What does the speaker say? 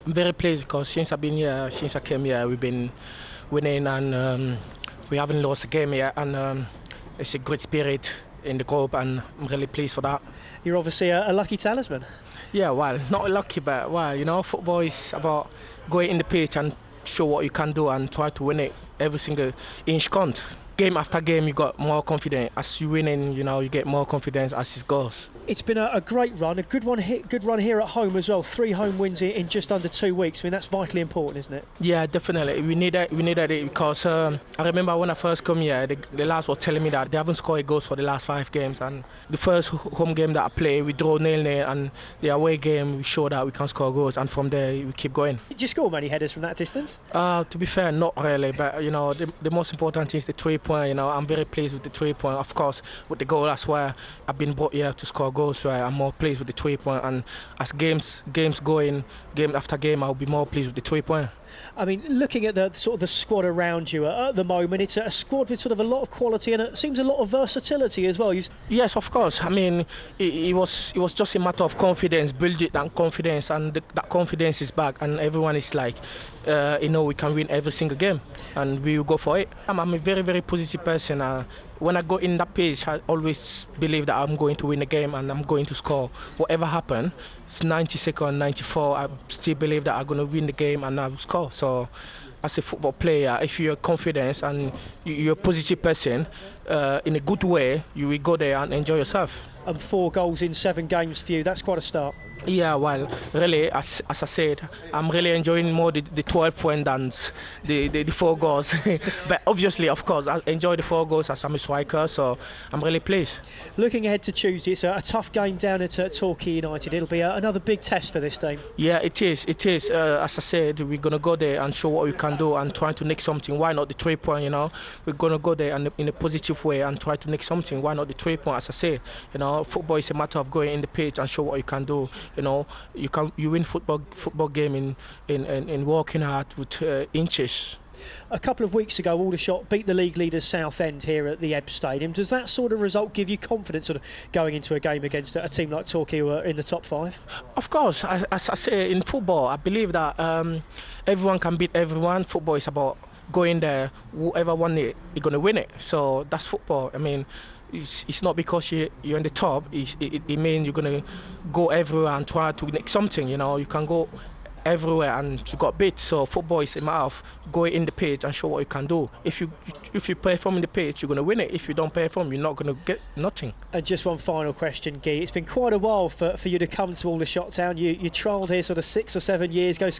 I'm very pleased because since I've been here, since I came here, we've been winning and we haven't lost a game yet. And it's a great spirit in the group, and I'm really pleased for that. You're obviously a lucky talisman. Yeah, well, not lucky, but well, football is about going in the pitch and show what you can do and try to win it every single inch count. Game after game, you got more confidence. As you winning, you get more confidence as it goes. It's been a great run, a good run here at home as well. 3 home wins in just under 2 weeks. I mean, that's vitally important, isn't it? Yeah, definitely. We needed it because I remember when I first come here, the lads were telling me that they haven't scored goals for the last 5 games, and the first home game that I played, we drew 0-0, and the away game we showed that we can score goals, and from there we keep going. Did you score many headers from that distance? To be fair, not really, but the most important thing is the 3 point. I'm very pleased with the 3 point. Of course, with the goal, that's why I've been brought here to score goals. So I'm more pleased with the 3 point, and as games going, game after game, I'll be more pleased with the 3 point. I mean, looking at the sort of the squad around you at the moment, it's a squad with sort of a lot of quality and it seems a lot of versatility as well. Yes, of course. I mean, it was just a matter of confidence, build it and confidence, and that confidence is back, and everyone is like, we can win every single game, and we will go for it. I'm a very, very positive person. When I go in that pitch, I always believe that I'm going to win the game and I'm going to score. Whatever happens, it's 90 seconds, 94, I still believe that I'm going to win the game and I will score. So, as a football player, if you're confident and you're a positive person, in a good way, you will go there and enjoy yourself. And 4 goals in 7 games for you, that's quite a start. Yeah, well, really, as I said, I'm really enjoying more the 12 point than the 4 goals. But obviously, of course, I enjoy the 4 goals as I'm a striker, so I'm really pleased. Looking ahead to Tuesday, it's a tough game down at Torquay United. It'll be another big test for this team. Yeah, it is. As I said, we're going to go there and show what we can do and try to nick something. Why not the 3 point, We're going to go there and in a positive way and try to nick something. Why not the 3 point, as I said? Football is a matter of going in the pitch and show what you can do. You win football game in working hard with inches. A couple of weeks ago, Aldershot beat the league leaders Southend here at the Ebbs Stadium. Does that sort of result give you confidence sort of going into a game against a team like Torquay who are in the top 5? Of course, as I say, in football, I believe that everyone can beat everyone. Football is about going there, whoever won it, you're going to win it. So that's football. I mean, it's not because you're on the top, it means you're going to go everywhere and try to make something, You can go everywhere and you got beat. So football is a matter of going in the pitch and show what you can do. If you perform in the pitch, you're going to win it. If you don't perform, you're not going to get nothing. And just one final question, Guy. It's been quite a while for you to come to Aldershot Town. You trialled here sort of 6 or 7 years ago,